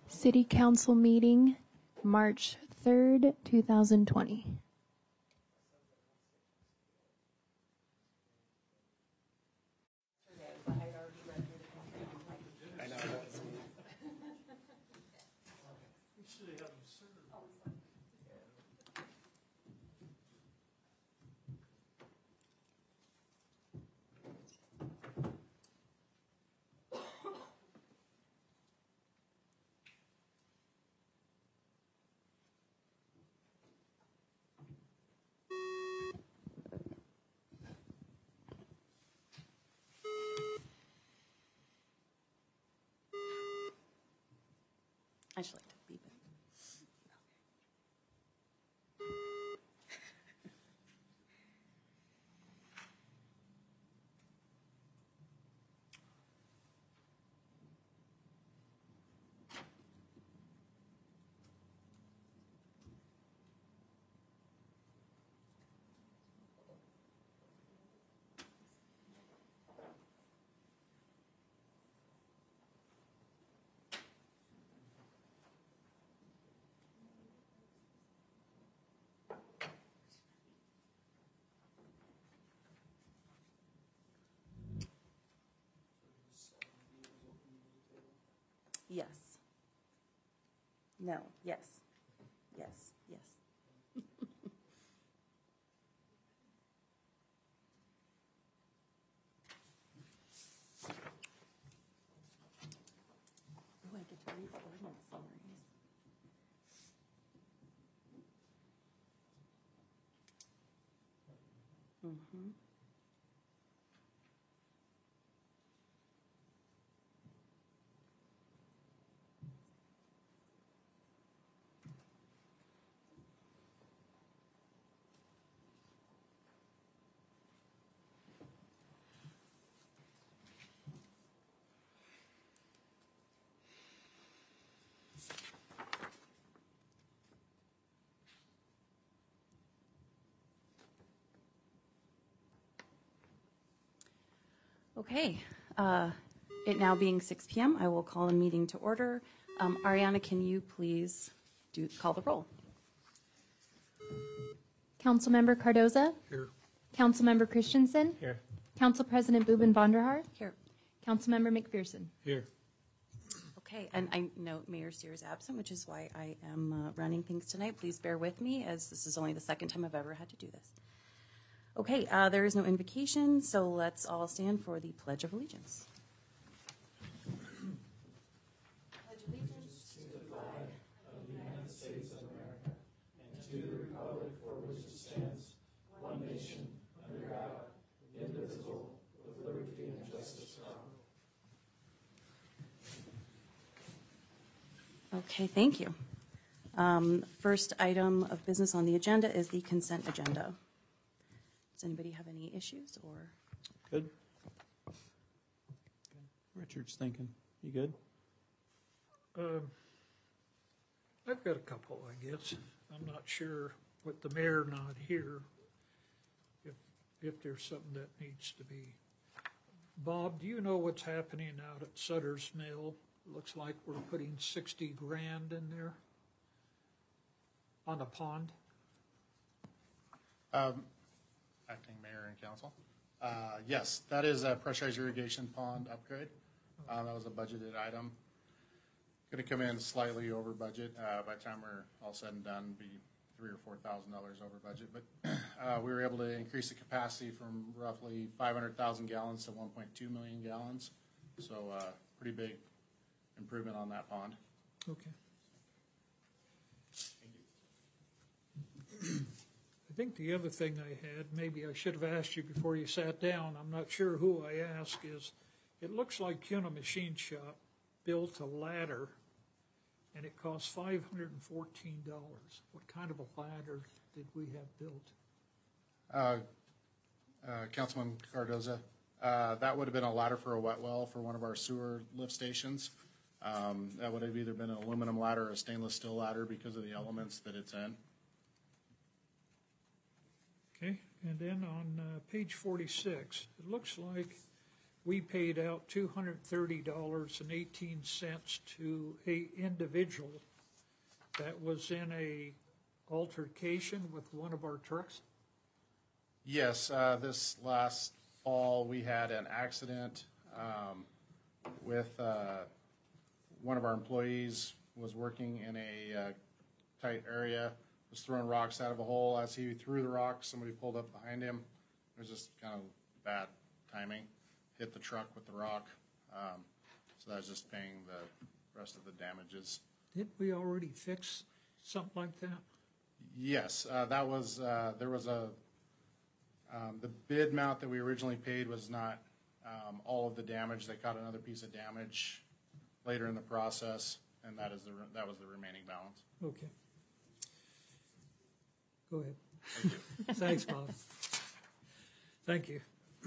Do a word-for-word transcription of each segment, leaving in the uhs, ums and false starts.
City Council meeting, March third, two thousand twenty. I just like to beep it. Yes. No. Yes. Yes. Yes. Oh, I get to read the ordinance summaries. Mm-hmm. Okay, uh, it now being six p m, I will call a meeting to order. Um, Ariana, can you please do call the roll? Councilmember Cardoza? Here. Councilmember Christensen? Here. Council President Boobin Vonderhaar? Here. Councilmember McPherson? Here. Okay, and I know Mayor Steer is absent, which is why I am uh, running things tonight. Please bear with me, as this is only the second time I've ever had to do this. Okay, uh, there is no invocation, so let's all stand for the Pledge of Allegiance. Pledge allegiance to the flag of the United States of America and to the republic for which it stands, one nation, under God, indivisible, with liberty and justice for all. Okay, thank you. Um, first item of business on the agenda is the consent agenda. Does anybody have any issues or? Good. Good. Richard's thinking. You good? Um, I've got a couple, I guess. I'm not sure with the mayor not here, if, if there's something that needs to be. Bob, do you know what's happening out at Sutter's Mill? Looks like we're putting sixty grand in there on a pond. Um, Acting Mayor and Council. Uh, yes, that is a pressurized irrigation pond upgrade. Uh, that was a budgeted item. Going to come in slightly over budget. Uh, by the time we're all said and done, be three or four thousand dollars over budget. But uh, we were able to increase the capacity from roughly five hundred thousand gallons to one point two million gallons. So uh, pretty big improvement on that pond. Okay. Thank you. I think the other thing I had, maybe I should have asked you before you sat down, I'm not sure who I asked, is it looks like Kuna Machine Shop built a ladder and it cost five hundred fourteen dollars. What kind of a ladder did we have built? Uh, uh, Councilman Cardoza, uh, that would have been a ladder for a wet well for one of our sewer lift stations. Um, that would have either been an aluminum ladder or a stainless steel ladder because of the elements that it's in. Okay, and then on uh, page forty-six, it looks like we paid out two hundred thirty dollars and eighteen cents to a individual that was in a altercation with one of our trucks. Yes, uh, this last fall, we had an accident um, with uh, one of our employees was working in a uh, tight area, was throwing rocks out of a hole. As he threw the rocks, somebody pulled up behind him. It was just kind of bad timing. Hit the truck with the rock. Um, so that was just paying the rest of the damages. Didn't we already fix something like that? Yes, uh, that was, uh, there was a, um, the bid amount that we originally paid was not um, all of the damage. They caught another piece of damage later in the process, and that is the, re- that was the remaining balance. Okay. Go ahead. Thanks, Bob. Thank you.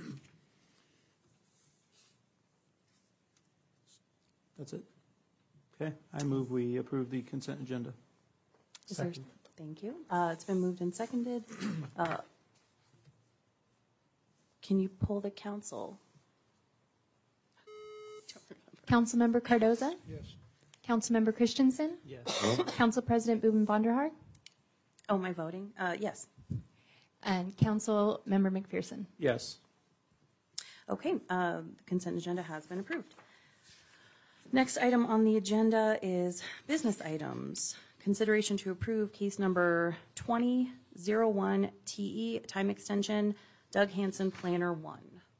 That's it? Okay, I move we approve the consent agenda. Is there- Thank you. Uh, It's been moved and seconded. Uh, Can you pull the council? Councilmember Cardoza? Yes. Councilmember Christensen? Yes. Council President Boobin Vonderhaar? Oh, my voting? Uh, Yes. And Councilmember McPherson? Yes. Okay, uh, the consent agenda has been approved. Next item on the agenda is business items. Consideration to approve case number twenty oh one T E, time extension, Doug Hansen, Planner One.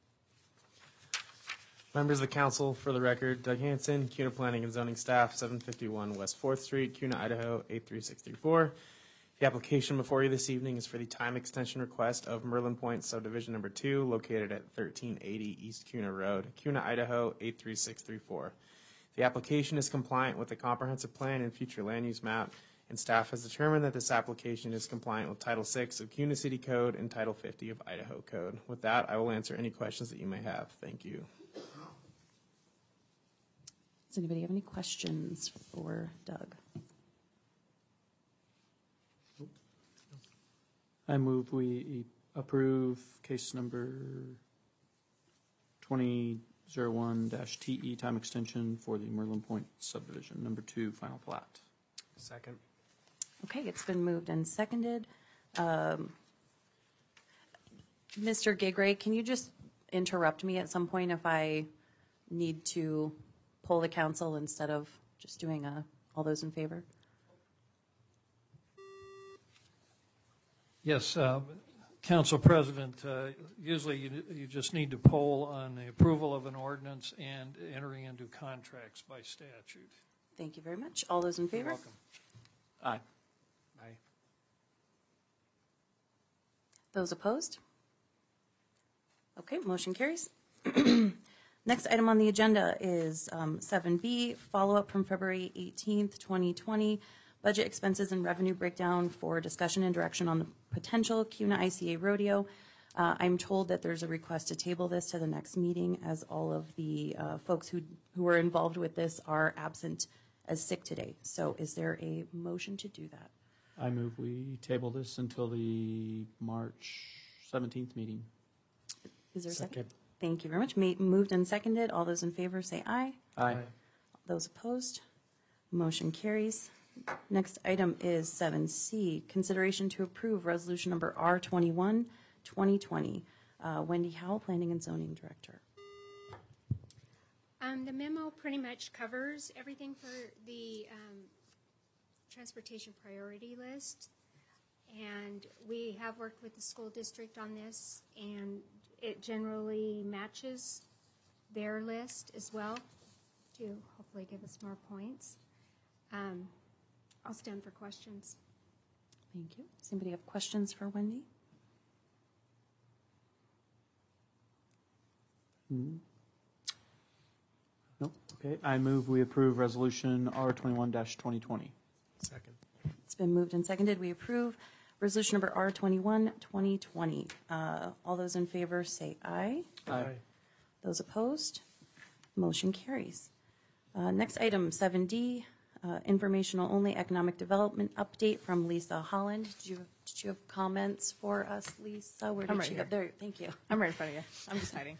Members of the council, for the record, Doug Hansen, CUNA Planning and Zoning Staff, seven fifty-one West fourth Street, CUNA, Idaho, eight three six three four. The application before you this evening is for the time extension request of Merlin Point Subdivision Number Two, located at thirteen eighty East CUNA Road, CUNA, Idaho, eight three six three four. The application is compliant with the comprehensive plan and future land use map, and staff has determined that this application is compliant with Title six of CUNA City Code and Title fifty of Idaho Code. With that, I will answer any questions that you may have. Thank you. Does anybody have any questions for Doug? I move we approve case number twenty oh one T E time extension for the Merlin Point subdivision, number two, final plat. Second. Okay, it's been moved and seconded. Um, Mister Gigray, can you just interrupt me at some point if I need to poll the council instead of just doing a, all those in favor? Yes, um, Council President, uh, usually you, you just need to poll on the approval of an ordinance and entering into contracts by statute. Thank you very much. All those in favor? You're welcome. Aye. Aye. Those opposed? Okay, motion carries. Next item on the agenda is um, seven B, follow-up from February eighteenth, twenty twenty, budget expenses and revenue breakdown for discussion and direction on the potential CUNA I C A rodeo. Uh, I'm told that there's a request to table this to the next meeting, as all of the uh, folks who who are involved with this are absent as sick today. So is there a motion to do that? I move we table this until the March seventeenth meeting. Is there a second? Second. Thank you very much. Ma- Moved and seconded. All those in favor say aye. Aye. Those opposed? Motion carries. Next item is seven C, consideration to approve resolution number R twenty-one, twenty twenty. Uh, Wendy Howell, Planning and Zoning Director. Um, the memo pretty much covers everything for the um, transportation priority list. And we have worked with the school district on this, and it generally matches their list as well to hopefully give us more points. Um, I'll stand for questions. Thank you. Does anybody have questions for Wendy? Mm. Nope. Okay, I move we approve resolution R twenty-one twenty twenty. Second. It's been moved and seconded. We approve resolution number R twenty-one, twenty twenty. Uh, all those in favor say aye. Aye. Those opposed? Motion carries. Uh, Next item, seven D, uh, informational only economic development update from Lisa Holland. Did you, did you have comments for us, Lisa? Where did I'm right she here. go? There, thank you. I'm right in front of you. I'm just hiding.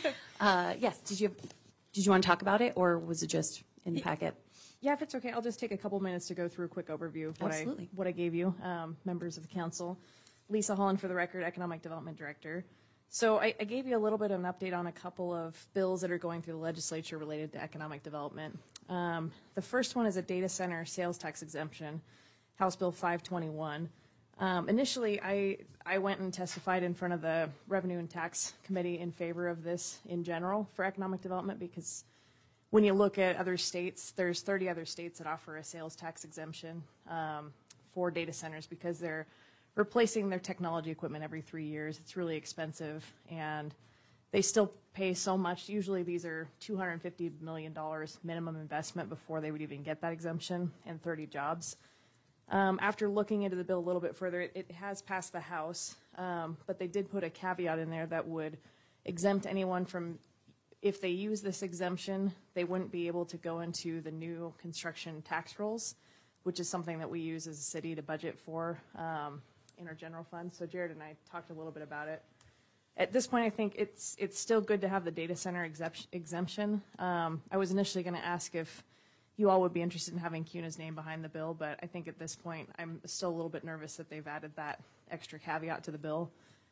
Uh, yes, did you, did you want to talk about it, or was it just in the packet? Yeah, if it's okay, I'll just take a couple minutes to go through a quick overview of what I Absolutely. what I gave you, um, members of the council. Lisa Holland, for the record, Economic Development Director. So I, I gave you a little bit of an update on a couple of bills that are going through the legislature related to economic development. Um, the first one is a data center sales tax exemption, House Bill five twenty-one. Um, initially, I I went and testified in front of the Revenue and Tax Committee in favor of this in general for economic development, because when you look at other states, there's thirty other states that offer a sales tax exemption um, for data centers because they're replacing their technology equipment every three years. It's really expensive, and they still pay so much. Usually these are two hundred fifty million dollars minimum investment before they would even get that exemption, and thirty jobs. Um, after looking into the bill a little bit further, it, it has passed the House, um, but they did put a caveat in there that would exempt anyone from, if they use this exemption, they wouldn't be able to go into the new construction tax rolls, which is something that we use as a city to budget for um, in our general fund. So Jared and I talked a little bit about it. At this point, I think it's it's still good to have the data center exemption. exemption. Um, I was initially going to ask if you all would be interested in having CUNA's name behind the bill, but I think at this point, I'm still a little bit nervous that they've added that extra caveat to the bill.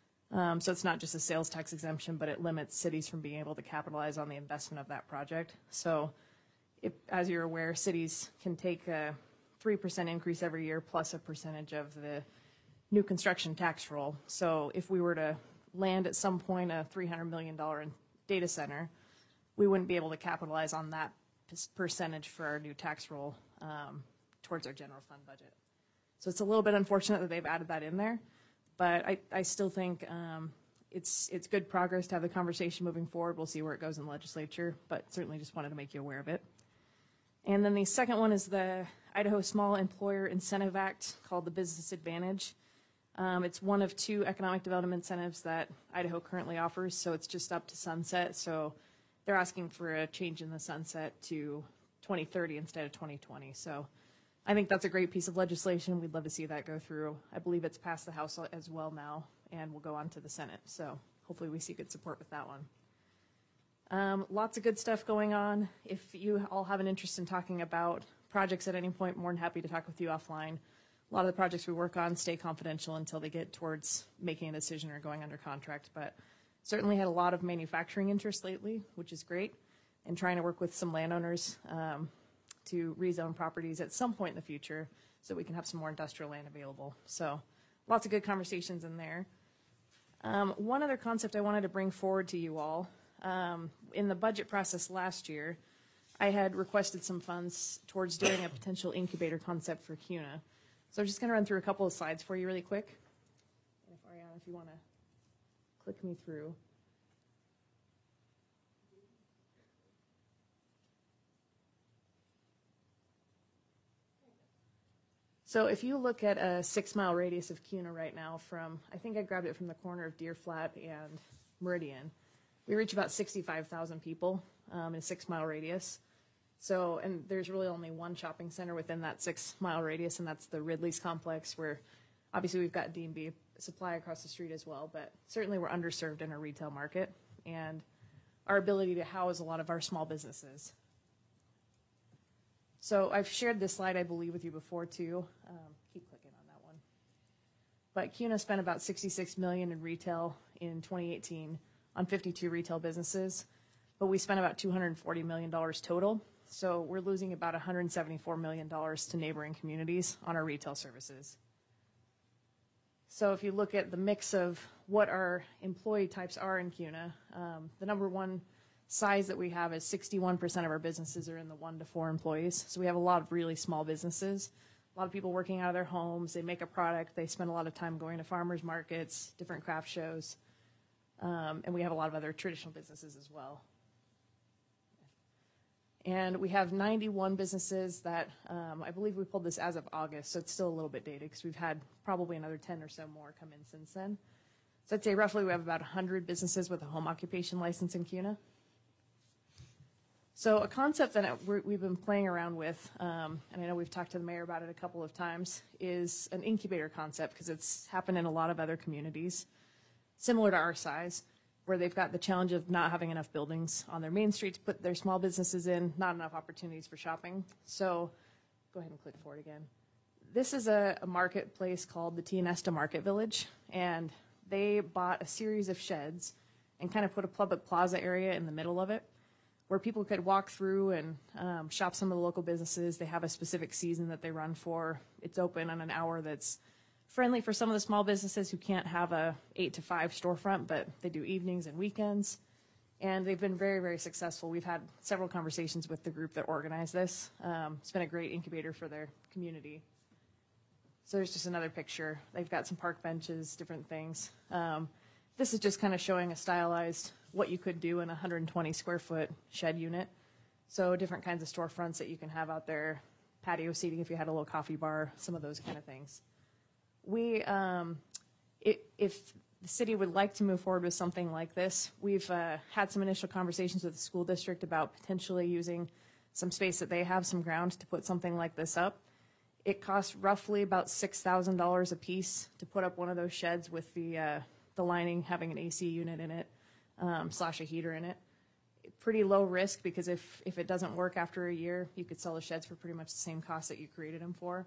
Um, so it's not just a sales tax exemption, but it limits cities from being able to capitalize on the investment of that project. So if, as you're aware, cities can take a three percent increase every year plus a percentage of the new construction tax roll. So if we were to land at some point a three hundred million dollars data center, we wouldn't be able to capitalize on that percentage for our new tax roll um, towards our general fund budget. So it's a little bit unfortunate that they've added that in there. But I, I still think um, it's it's good progress to have the conversation moving forward. We'll see where it goes in the legislature, but certainly just wanted to make you aware of it. And then the second one is the Idaho Small Employer Incentive Act, called the Business Advantage. Um, it's one of two economic development incentives that Idaho currently offers, so it's just up to sunset. So they're asking for a change in the sunset to twenty thirty instead of twenty twenty. So I think that's a great piece of legislation. We'd love to see that go through. I believe it's passed the House as well now, and will go on to the Senate. So hopefully we see good support with that one. Um, lots of good stuff going on. If you all have an interest in talking about projects at any point, more than happy to talk with you offline. A lot of the projects we work on stay confidential until they get towards making a decision or going under contract, but certainly had a lot of manufacturing interest lately, which is great, and trying to work with some landowners um, to rezone properties at some point in the future so we can have some more industrial land available. So lots of good conversations in there. Um, one other concept I wanted to bring forward to you all, um, in the budget process last year, I had requested some funds towards doing a potential incubator concept for CUNA. So I'm just going to run through a couple of slides for you really quick. And if Ariana, if you want to click me through. So if you look at a six-mile radius of CUNA right now from, I think I grabbed it from the corner of Deer Flat and Meridian, we reach about sixty-five thousand people um, in a six-mile radius. So, and there's really only one shopping center within that six-mile radius, and that's the Ridley's complex, where obviously we've got D and B supply across the street as well, but certainly we're underserved in our retail market and our ability to house a lot of our small businesses. So I've shared this slide, I believe, with you before too. Um, keep clicking on that one. But CUNA spent about sixty-six million dollars in retail in twenty eighteen on fifty-two retail businesses, but we spent about two hundred forty million dollars total. So we're losing about one hundred seventy-four million dollars to neighboring communities on our retail services. So if you look at the mix of what our employee types are in CUNA, um, the number one size that we have is sixty-one percent of our businesses are in the one to four employees. So we have a lot of really small businesses, a lot of people working out of their homes. They make a product. They spend a lot of time going to farmers markets, different craft shows. Um, and we have a lot of other traditional businesses as well. And we have ninety-one businesses that, um, I believe we pulled this as of August, so it's still a little bit dated because we've had probably another ten or so more come in since then. So I'd say roughly we have about one hundred businesses with a home occupation license in CUNA. So a concept that we're, we've been playing around with, um, and I know we've talked to the mayor about it a couple of times, is an incubator concept, because it's happened in a lot of other communities similar to our size, where they've got the challenge of not having enough buildings on their main street to put their small businesses in, not enough opportunities for shopping. So go ahead and click forward again. This is a, a marketplace called the Tianesta Market Village, and they bought a series of sheds and kind of put a public plaza area in the middle of it, where people could walk through and um, shop some of the local businesses. They have a specific season that they run for. It's open on an hour that's friendly for some of the small businesses who can't have a eight to five storefront, but they do evenings and weekends. And they've been very, very successful. We've had several conversations with the group that organized this. Um, it's been a great incubator for their community. So there's just another picture. They've got some park benches, different things. Um, this is just kind of showing a stylized what you could do in a one hundred twenty square foot shed unit. So different kinds of storefronts that you can have out there, patio seating if you had a little coffee bar, some of those kind of things. We, um, it, if the city would like to move forward with something like this, we've uh, had some initial conversations with the school district about potentially using some space that they have, some ground, to put something like this up. It costs roughly about six thousand dollars a piece to put up one of those sheds with the, uh, the lining having an A C unit in it. Um, slash a heater in it. Pretty low risk, because if, if it doesn't work after a year, you could sell the sheds for pretty much the same cost that you created them for.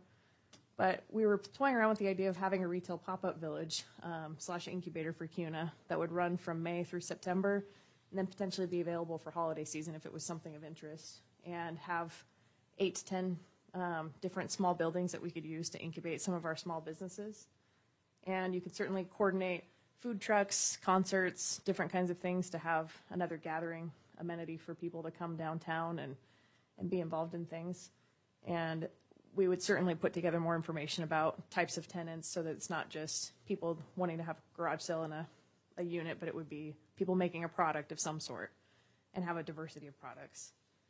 But we were toying around with the idea of having a retail pop-up village um, slash incubator for CUNA that would run from May through September, and then potentially be available for holiday season if it was something of interest, and have eight to ten um, different small buildings that we could use to incubate some of our small businesses. And you could certainly coordinate food trucks, concerts, different kinds of things to have another gathering amenity for people to come downtown and, and be involved in things. And we would certainly put together more information about types of tenants so that it's not just people wanting to have a garage sale in a, a unit, but it would be people making a product of some sort and have a diversity of products.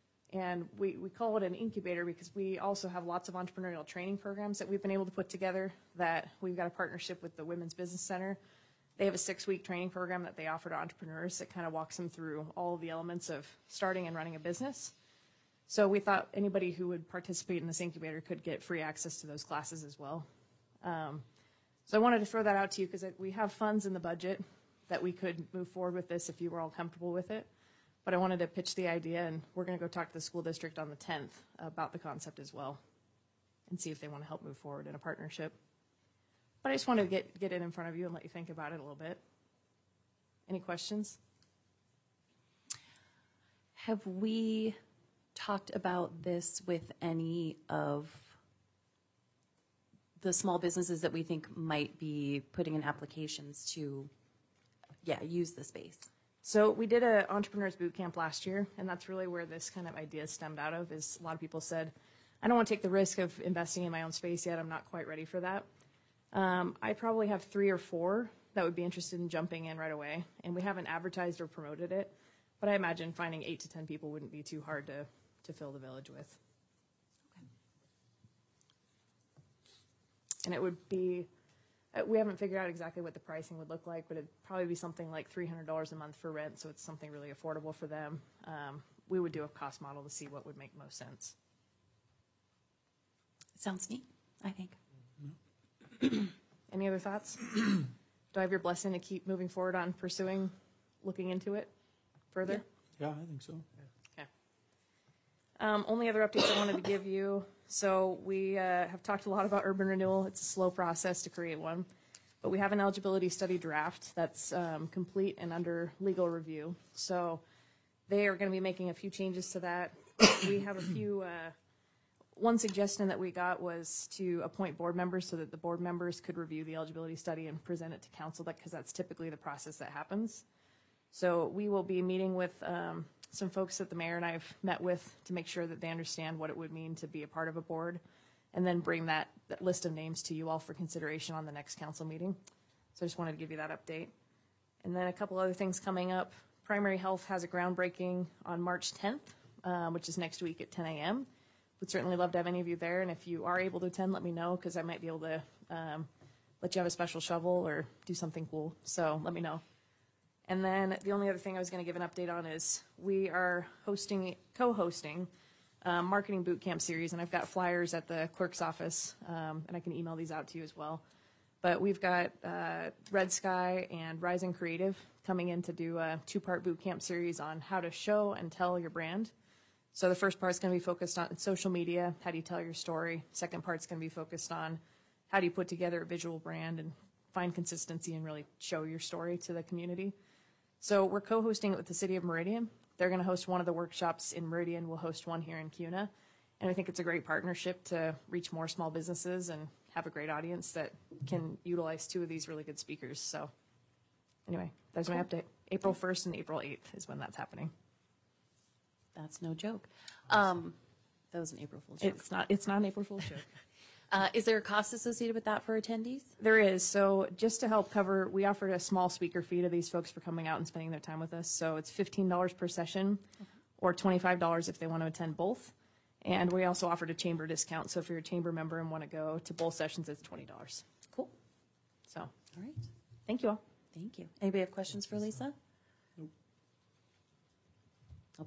And we, we call it an incubator because we also have lots of entrepreneurial training programs that we've been able to put together, that we've got a partnership with the Women's Business Center. They have a six-week training program that they offer to entrepreneurs that kind of walks them through all of the elements of starting and running a business. So we thought anybody who would participate in this incubator could get free access to those classes as well. Um, so I wanted to throw that out to you because we have funds in the budget that we could move forward with this if you were all comfortable with it. But I wanted to pitch the idea, and we're going to go talk to the school district on the tenth about the concept as well and see if they want to help move forward in a partnership. But I just wanted to get, get it in front of you and let you think about it a little bit. Any questions? Have we talked about this with any of the small businesses that we think might be putting in applications to, yeah, use the space? So we did an entrepreneurs boot camp last year, and that's really where this kind of idea stemmed out of. Is a lot of people said, I don't want to take the risk of investing in my own space yet. I'm not quite ready for that. Um, I probably have three or four that would be interested in jumping in right away, and we haven't advertised or promoted it, but I imagine finding eight to ten people wouldn't be too hard to, to fill the village with. Okay. And it would be, uh, we haven't figured out exactly what the pricing would look like, but it'd probably be something like three hundred dollars a month for rent, so it's something really affordable for them. Um, we would do a cost model to see what would make most sense. Sounds neat, I think. Any other thoughts? Do I have your blessing to keep moving forward on pursuing, looking into it further? Yeah, I think so. Okay. Um, only other updates I wanted to give you. So we uh, have talked a lot about urban renewal. It's a slow process to create one, but we have an eligibility study draft that's um, complete and under legal review. So they are going to be making a few changes to that. We have a few. Uh, One suggestion that we got was to appoint board members so that the board members could review the eligibility study and present it to council, because that's typically the process that happens. So we will be meeting with um, some folks that the mayor and I have met with to make sure that they understand what it would mean to be a part of a board, and then bring that, that list of names to you all for consideration on the next council meeting. So I just wanted to give you that update. And then a couple other things coming up. Primary Health has a groundbreaking on March tenth, uh, which is next week at ten a m Would certainly love to have any of you there, and if you are able to attend, let me know, because I might be able to um, let you have a special shovel or do something cool. So let me know. And then the only other thing I was going to give an update on is we are hosting, co-hosting uh, marketing boot camp series, and I've got flyers at the clerk's office, um, and I can email these out to you as well. But we've got uh, Red Sky and Rising Creative coming in to do a two-part boot camp series on how to show and tell your brand. So the first part's going to be focused on social media, how do you tell your story. Second part's going to be focused on how do you put together a visual brand and find consistency and really show your story to the community. So we're co-hosting it with the City of Meridian. They're going to host one of the workshops in Meridian. We'll host one here in Kuna. And I think it's a great partnership to reach more small businesses and have a great audience that can utilize two of these really good speakers. So anyway, that's my update. April first and April eighth is when that's happening. That's no joke. Um, that was an April Fool's joke. It's not, it's not an April Fool's joke. Uh, is there a cost associated with that for attendees? There is. So just to help cover, we offered a small speaker fee to these folks for coming out and spending their time with us. So it's fifteen dollars per session or twenty-five dollars if they want to attend both. And we also offered a chamber discount. So if you're a chamber member and want to go to both sessions, it's twenty dollars. Cool. So All right. thank you all. Thank you. Anybody have questions for Lisa? Nope. Okay.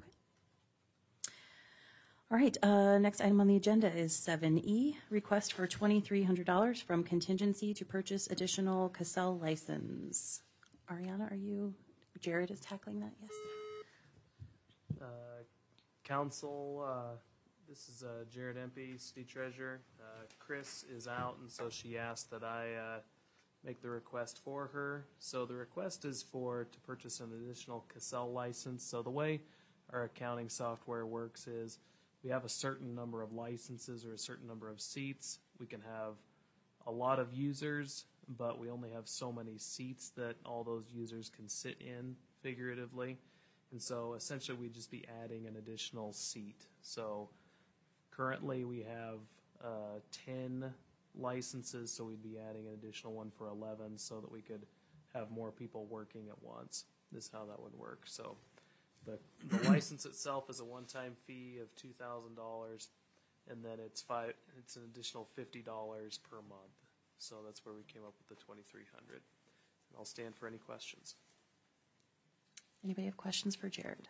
All right, uh, next item on the agenda is seven E, request for twenty-three hundred dollars from contingency to purchase additional Cassell license. Ariana, are you, Jared is tackling that, yes? Uh, Council, uh, this is uh, Jared Empey, City Treasurer. Uh, Chris is out, and so she asked that I uh, make the request for her. So the request is for to purchase an additional Cassell license. So the way our accounting software works is we have a certain number of licenses or a certain number of seats. We can have a lot of users, but we only have so many seats that all those users can sit in figuratively. And so essentially we'd just be adding an additional seat. So currently we have uh, ten licenses, so we'd be adding an additional one for eleven so that we could have more people working at once. This is how that would work. So the, the license itself is a one-time fee of two thousand dollars, and then it's five. It's an additional fifty dollars per month. So that's where we came up with the twenty-three hundred dollars. And I'll stand for any questions. Anybody have questions for Jared?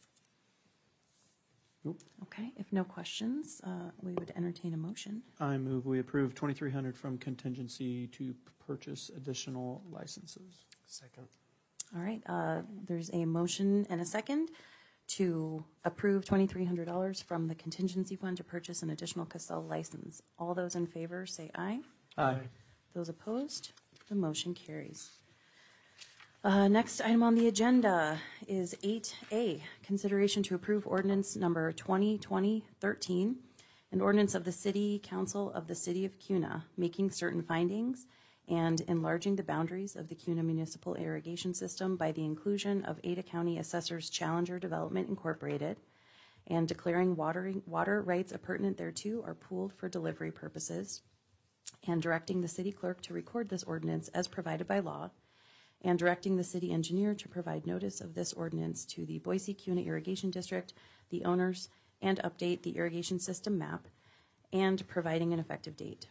Nope. Okay, if no questions, uh, we would entertain a motion. I move we approve twenty-three hundred dollars from contingency to purchase additional licenses. Second. All right, uh, there's a motion and a second to approve twenty-three hundred dollars from the contingency fund to purchase an additional Cassell license. All those in favor say aye. Aye. Those opposed, the motion carries. Uh, next item on the agenda is eight A, consideration to approve ordinance number twenty twenty thirteen, an ordinance of the City Council of the City of Kuna, making certain findings and enlarging the boundaries of the Kuna Municipal Irrigation System by the inclusion of Ada County Assessor's Challenger Development Incorporated, and declaring watering, water rights appurtenant thereto are pooled for delivery purposes, and directing the city clerk to record this ordinance as provided by law, and directing the city engineer to provide notice of this ordinance to the Boise Kuna Irrigation District, the owners, and update the irrigation system map, and providing an effective date.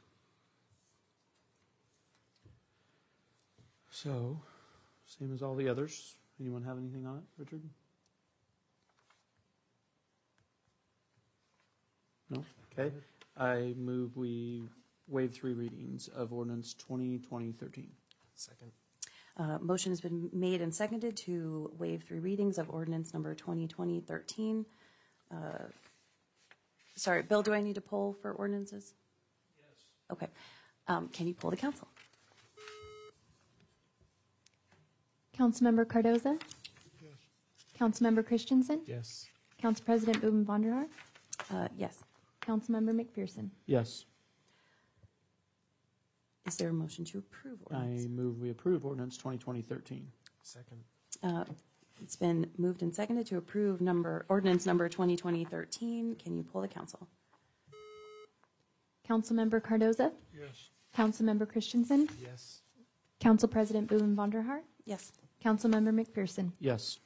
So, same as all the others. Anyone have anything on it, Richard? No? Okay. I move we waive three readings of ordinance twenty twenty thirteen. Second. Uh, motion has been made and seconded to waive three readings of ordinance number twenty twenty thirteen. Uh, sorry, Bill, do I need to poll for ordinances? Yes. Okay. Um, can you poll the council? Councilmember Cardoza? Yes. Councilmember Christensen? Yes. Council President Boobin Vonderhaar? Uh, yes. Councilmember McPherson? Yes. Is there a motion to approve I ordinance? move we approve ordinance twenty twenty thirteen. Second. Uh, it's been moved and seconded to approve number ordinance number twenty twenty thirteen. Can you poll the council? Councilmember Cardoza? Yes. Councilmember Christensen? Yes. Council President Boobin Vonderhaar? Yes. Councilmember McPherson? Yes.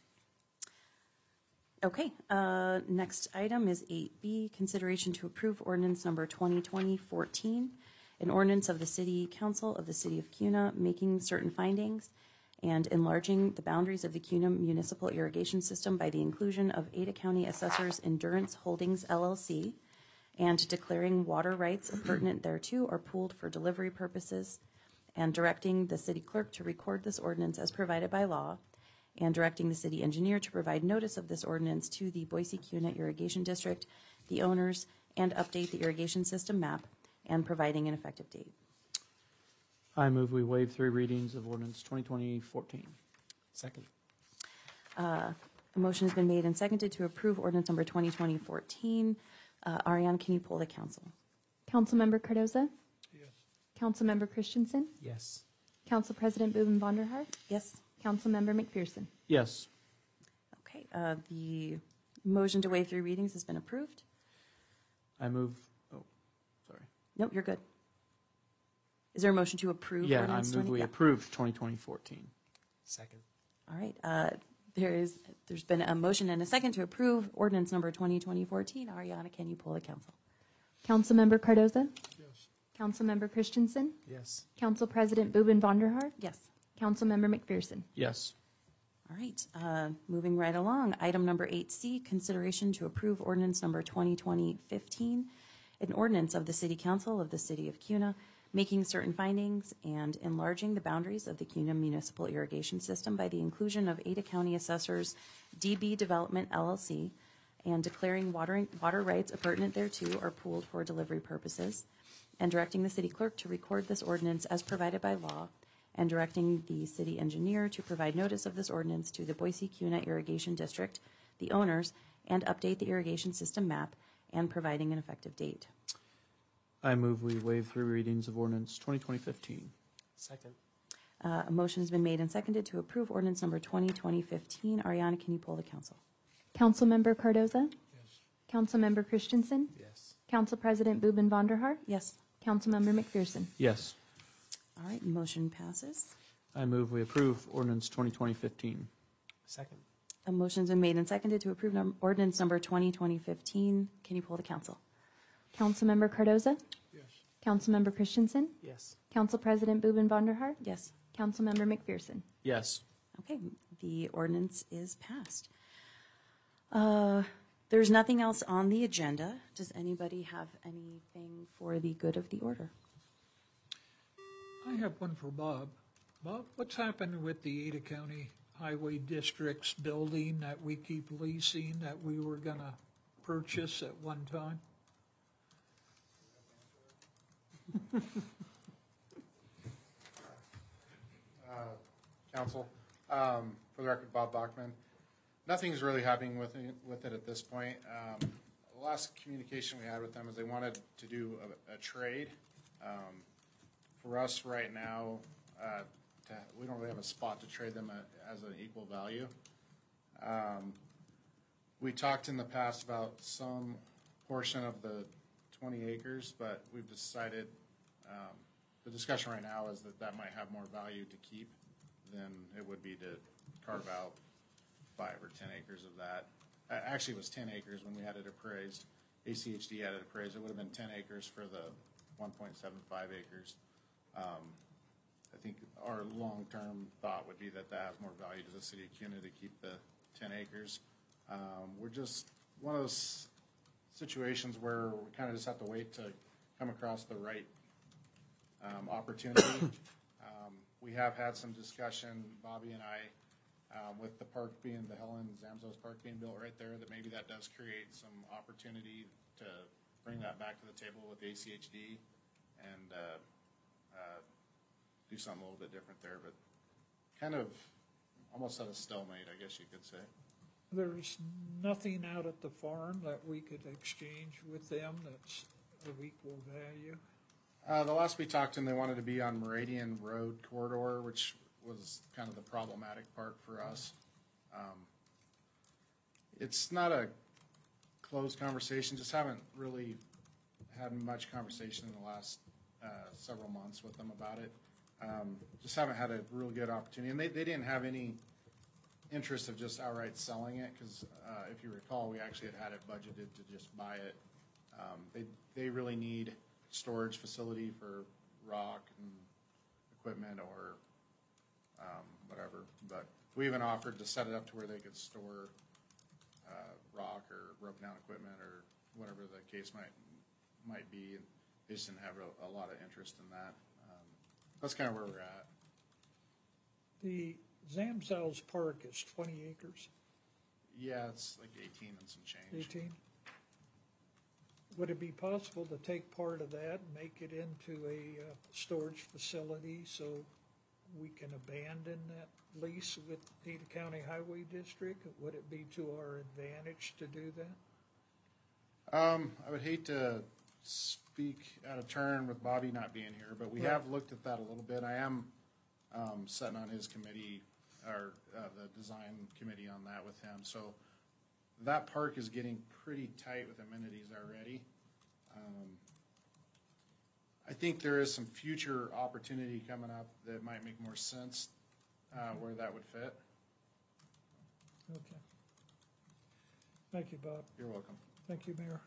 Okay, uh, next item is eight B, consideration to approve ordinance number twenty twenty fourteen, an ordinance of the City Council of the City of Kuna making certain findings and enlarging the boundaries of the CUNA municipal irrigation system by the inclusion of Ada County Assessors Endurance Holdings L L C, and declaring water rights appurtenant thereto or pooled for delivery purposes, and directing the city clerk to record this ordinance as provided by law, and directing the city engineer to provide notice of this ordinance to the Boise-CUNA Irrigation District, the owners, and update the irrigation system map, and providing an effective date. I move we waive three readings of ordinance twenty twenty fourteen. Second. Uh, A motion has been made and seconded to approve ordinance number twenty twenty fourteen. Uh, Ariane, can you pull the council? Councilmember Cardoza, Yes. Councilmember Christensen, Yes. Council President Boobin Vonderhaar, Yes. Councilmember McPherson. Yes. Okay, uh, the motion to waive three readings has been approved. I move, oh, sorry. Nope, you're good. Is there a motion to approve Yeah, I ordinance move twenty? we Yeah. approve twenty twenty fourteen. Second. All right, uh, there is, there's been a motion and a second to approve ordinance number twenty twenty fourteen. Ariana, can you pull the council? Councilmember Cardoza, Yes. Councilmember Christensen, Yes. Council President Boobin Vonderhaar, Yes. Councilmember McPherson. Yes. All right, uh, moving right along. Item number eight C, consideration to approve ordinance number twenty twenty fifteen, an ordinance of the City Council of the City of CUNA, making certain findings and enlarging the boundaries of the CUNA municipal irrigation system by the inclusion of Ada County Assessors D B Development L L C, and declaring watering, water rights appurtenant thereto or pooled for delivery purposes, and directing the city clerk to record this ordinance as provided by law, and directing the city engineer to provide notice of this ordinance to the Boise-CUNA Irrigation District, the owners, and update the irrigation system map, and providing an effective date. I move we waive three readings of ordinance twenty twenty fifteen. Second. Uh, A motion has been made and seconded to approve ordinance number twenty twenty fifteen. Ariana, can you pull the council? Councilmember Cardoza, Yes. Councilmember Christensen, Yes. Council President Boobin Vonderhaar, Yes. Councilmember McPherson. Yes. All right, motion passes. I move we approve ordinance twenty twenty fifteen. Second. A motion's been made and seconded to approve num- ordinance number twenty twenty fifteen. Can you pull the council? Councilmember Cardoza, Yes. Councilmember Christensen, Yes. Council President Boobin Vonderhaar, Yes. Councilmember McPherson. Yes. Okay, the ordinance is passed. Uh, There's nothing else on the agenda. Does anybody have anything for the good of the order? I have one for Bob. Bob, what's happened with the Ada County Highway District's building that we keep leasing that we were gonna purchase at one time? Council. Um, For the record, Bob Bachman. Nothing's really happening with it, with it at this point. Um, The last communication we had with them is they wanted to do a, a trade. Um, For us right now, uh, to, we don't really have a spot to trade them at, as an equal value. Um, We talked in the past about some portion of the twenty acres, but we've decided, um, the discussion right now is that that might have more value to keep than it would be to carve out five or ten acres of that. Uh, Actually, it was ten acres when we had it appraised. A C H D had it appraised. It would have been ten acres for the one point seven five acres. Um, I think our long-term thought would be that that has more value to the city of CUNA to keep the ten acres. Um, We're just, one of those situations where we kind of just have to wait to come across the right um, opportunity. Um, We have had some discussion, Bobby and I, um, with the park being, the Helen Zamzos Park being built right there, that maybe that does create some opportunity to bring that back to the table with A C H D and uh, uh, do something a little bit different there, but kind of almost at a stalemate, I guess you could say. There's nothing out at the farm that we could exchange with them that's of equal value? Uh, the last we talked to them, they wanted to be on Meridian Road corridor, which was kind of the problematic part for us. Um, it's not a closed conversation, just haven't really had much conversation in the last uh, several months with them about it. Um, just haven't had a real good opportunity. And they, they didn't have any interest of just outright selling it, because uh, if you recall, we actually had had it budgeted to just buy it. Um, they, they really need storage facility for rock and equipment or um, whatever. But we even offered to set it up to where they could store uh, rock or broken down equipment or whatever the case might might be. And they just didn't have a, a lot of interest in that. Um, that's kind of where we're at. The Zamzow's Park is twenty acres, Yeah, it's like eighteen and some change. eighteen. Would it be possible to take part of that and make it into a uh, storage facility so we can abandon that lease with Ada County Highway District? Would it be to our advantage to do that? Um, I would hate to speak out of turn with Bobby not being here, but we Right. have looked at that a little bit. I am um, sitting on his committee, or uh, the design committee on that with him. So that park is getting pretty tight with amenities already. Um, I think there is some future opportunity coming up that might make more sense uh, where that would fit. Okay. Thank you, Bob. You're welcome. Thank you, Mayor.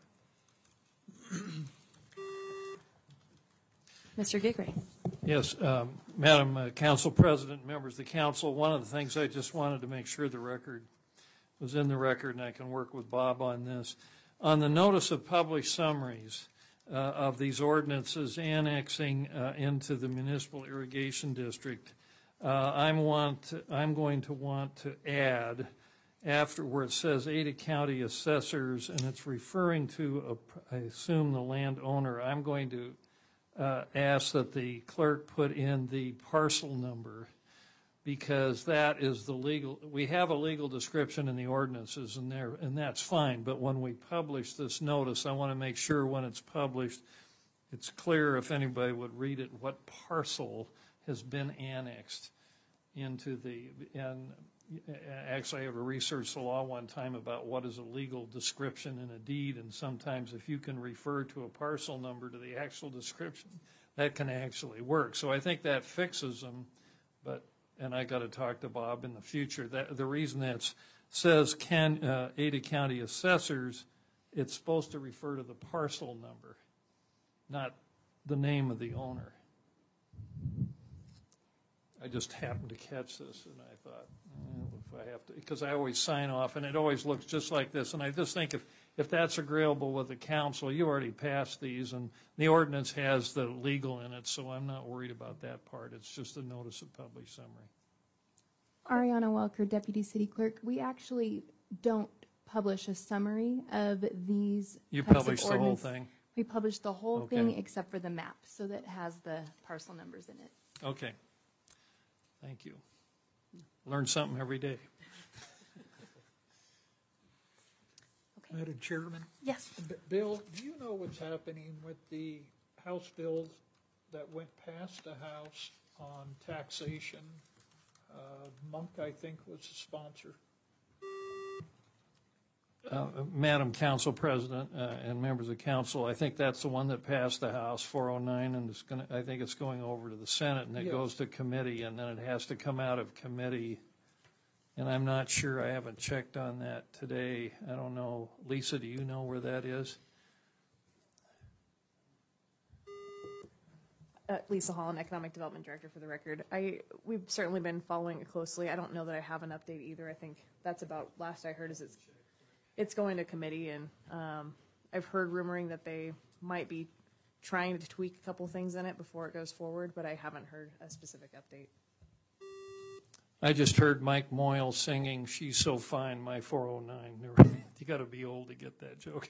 Mister Gigray. Yes, um, Madam uh, Council President, members of the council, one of the things I just wanted to make sure the record was in the record, and I can work with Bob on this. On the notice of published summaries uh, of these ordinances annexing uh, into the municipal irrigation district, uh, I'm want to, I'm going to want to add after where it says Ada County assessors, and it's referring to, a, I assume, the landowner. I'm going to uh, ask that the clerk put in the parcel number, because that is the legal, we have a legal description in the ordinances and there, and that's fine. But when we publish this notice, I want to make sure when it's published, it's clear, if anybody would read it, what parcel has been annexed into the, and actually I have researched the law one time about what is a legal description in a deed, and sometimes if you can refer to a parcel number to the actual description, that can actually work. So I think that fixes them, but and I got to talk to Bob in the future. That the reason that says can uh, Ada County assessors, it's supposed to refer to the parcel number, not the name of the owner. I just happened to catch this, and I thought, eh, if I have to, because I always sign off, and it always looks just like this. And I just think if if that's agreeable with the council, you already passed these, and the ordinance has the legal in it, so I'm not worried about that part. It's just a notice of published summary. Ariana Welker, Deputy City Clerk. We actually don't publish a summary of these You types publish of the whole ordinance. thing? We publish the whole Okay. thing except for the map, so that has the parcel numbers in it. Okay. Thank you. Learn something every day. Okay. Madam Chairman? Yes. B- Bill, do you know what's happening with the House bill that went past the House on taxation? Uh, Monk, I think, was the sponsor. Uh, Madam Council President uh, and members of council, I think that's the one that passed the House, four oh nine, and it's going to, I think it's going over to the Senate, and it Yes. goes to committee, and then it has to come out of committee. And I'm not sure, I haven't checked on that today. I don't know. Lisa, do you know where that is? Uh, Lisa Holland, Economic Development Director, for the record. I we've certainly been following it closely. I don't know that I have an update either. I think that's about last I heard is it's it's going to committee, and um, I've heard rumoring that they might be trying to tweak a couple things in it before it goes forward, but I haven't heard a specific update. I just heard Mike Moyle singing "She's So Fine," my four oh nine. You got to be old to get that joke.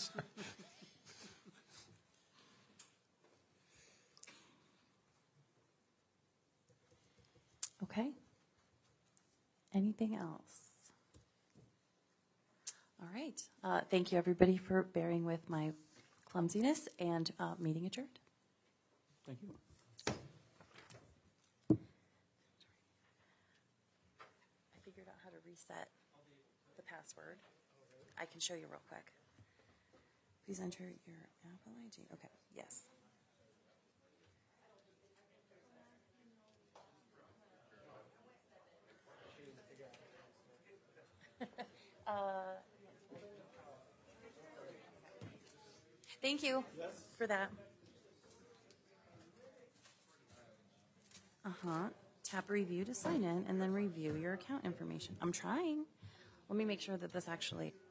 Okay. Anything else? All right. Uh, thank you, everybody, for bearing with my clumsiness, and uh, meeting adjourned. Thank you. I figured out how to reset the password. I can show you real quick. Please enter your Apple I D. Okay, yes. uh, thank you for that. Uh-huh. tap review to sign in, and then review your account information. I'm trying. Let me make sure that this actually